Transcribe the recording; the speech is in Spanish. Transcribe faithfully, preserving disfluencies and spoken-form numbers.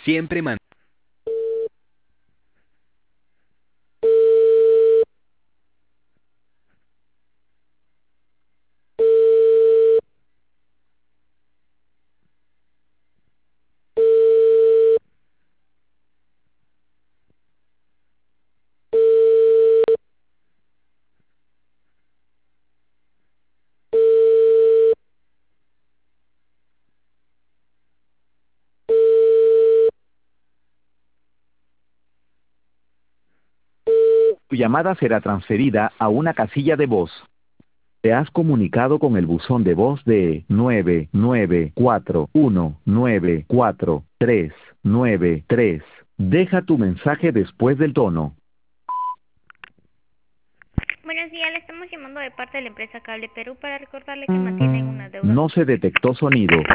Siempre man. Tu llamada será transferida a una casilla de voz. Te has comunicado con el buzón de voz de nueve nueve cuatro uno nueve cuatro tres nueve tres. Deja tu mensaje después del tono. Buenos días, le estamos llamando de parte de la empresa Cable Perú para recordarle que mantienen una deuda. No se detectó sonido.